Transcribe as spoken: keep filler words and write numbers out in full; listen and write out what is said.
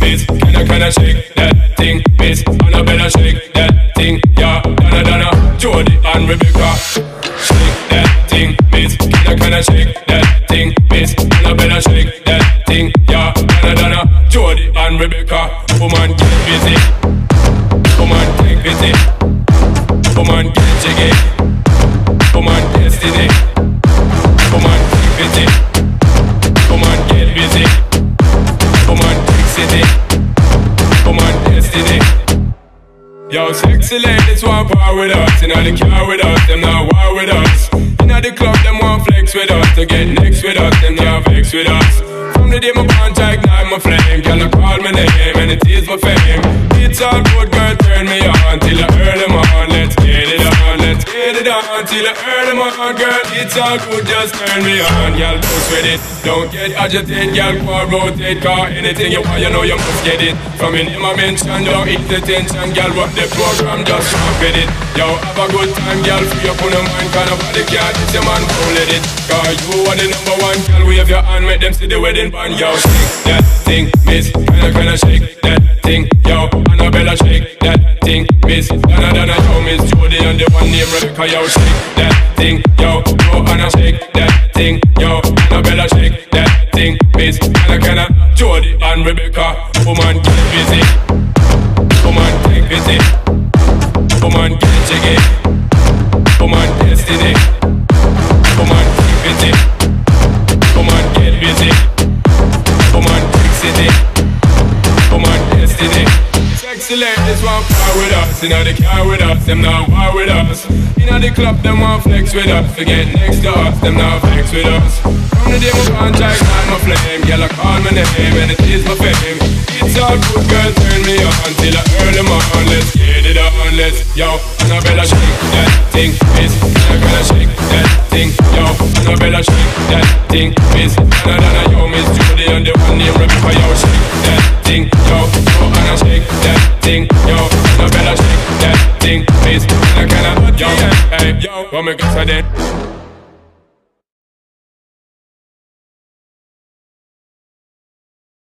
Miss, can I, can I shake that thing, Miss? Annabella, shake that thing, yeah. Donna, Donna, Jody and Rebecca. Shake that thing, Miss, can I, can I shake that thing, Miss? Annabella, shake that thing, yeah. Donna, Donna, Jody and Rebecca. Woman, get busy. Woman, get busy. Woman, get jiggy. Woman, destiny. Woman, get busy. Woman, get busy. Woman, big city. Woman, destiny. Yo, sexy ladies want power with us. Inna the car with us, them not war with us. Inna the club, them want flex with us. To get next with us, them not vex with us. From the day my bond, I ignite my flame. Girl, I call my name and it is my fame. It's all good, girl, turn me on till I early morn. Let's get it on, let's get it on till I early morn, girl. It's all good, just turn me on. Girl, push with it, don't get agitated. Girl, go rotate, car anything you want, you know you must get it. From in my mention, don't eat the tension. Girl, run the program, just rock with it. Yo, have a good time, girl, free up on your mind. Cause nobody care, this your man, don't let it. Cause you are the number one, girl, wave your hand, make them see the wedding band. Yo, shake that thing, Miss, kinda, kinda shake that thing. Yo, Annabella, shake that thing, Miss. Donna, Donna, yo, Miss Jody and the one named Rebecca. Yo, shake that thing, yo, go Anna, shake that thing. Yo, Annabella, shake that thing, Miss. Kinda, kinda, Jody and Rebecca. Woman, get busy. Woman, get busy. Woman, get jiggy. Woman, destiny. Woman, get busy. Woman, get busy. Woman, big city. Woman, destiny. Sexy ladies want power with us. Inna the car with us, them not war with us. Inna the club, them want flex with us. Forget next to us, them not vex with us. From the day my bond, I ignite my flame. Girl, I call my name and it is my fame. It's all good, girl, turn me on till I early morn. Let's get it on, let's, yo, Annabella, shake that thing, Miss. Donna, Donna, shake that thing, yo, Annabella, shake that thing, Miss. Donna, Donna, yo, Miss Jody and the one named Rebecca. Yo, shake that thing, yo, go Anna, shake that thing, yo, Annabella, shake that thing, Miss. Donna, Donna, yo, hey, yo, what me guess I did?